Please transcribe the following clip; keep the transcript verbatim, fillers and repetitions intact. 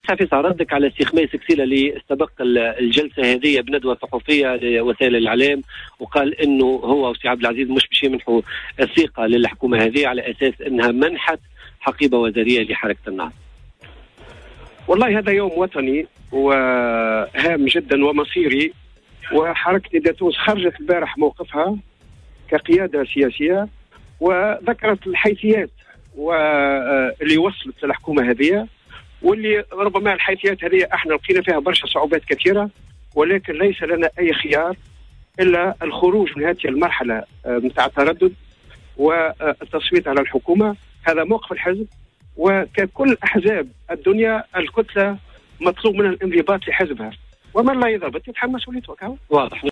حفيظ ردك على السي خميس كسيلة اللي استبق الجلسة هذه بندوة صحفية لوسائل الإعلام، وقال إنه هو وسي عبد العزيز مش باش يمنحوا الثقة للحكومة هذه على أساس إنها منحت حقيبة وزارية لحركة النهضة. والله هذا يوم وطني وهام جدا ومصيري، وحركة نداء تونس خرجت البارح موقفها كقيادة سياسية وذكرت الحيثيات واللي وصلت للحكومة هذه، واللي ربما الحيثيات هذه احنا لقينا فيها برشا صعوبات كثيرة، ولكن ليس لنا أي خيار إلا الخروج من هذه المرحلة متاع التردد والتصويت على الحكومة. هذا موقف الحزب، وككل أحزاب الدنيا الكتلة مطلوب منها الانضباط لحزبها، ومن لا يضبط يتحمل مسؤوليته. واضح.